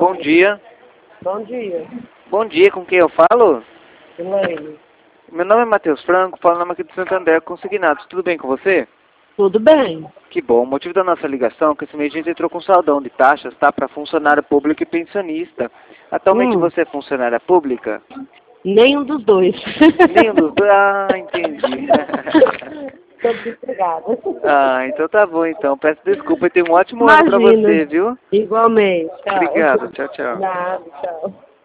Bom dia. Bom dia. Bom dia, com quem eu falo? Elaine. Meu nome é Matheus Franco, falo nome aqui do Santander Consignados. Tudo bem com você? Tudo bem? Que bom. O motivo da nossa ligação é que esse mês a gente entrou com saldão de taxas, tá? Para funcionário público e pensionista. Atualmente você é funcionária pública? Nenhum dos dois. Nenhum dos dois? Ah, entendi. Estou desempregada. Ah, então tá bom então. Peço desculpa e tenha um ótimo ano pra Imagina. você, viu? Igualmente. Tchau. Obrigado. Tchau, tchau. Nada, tchau.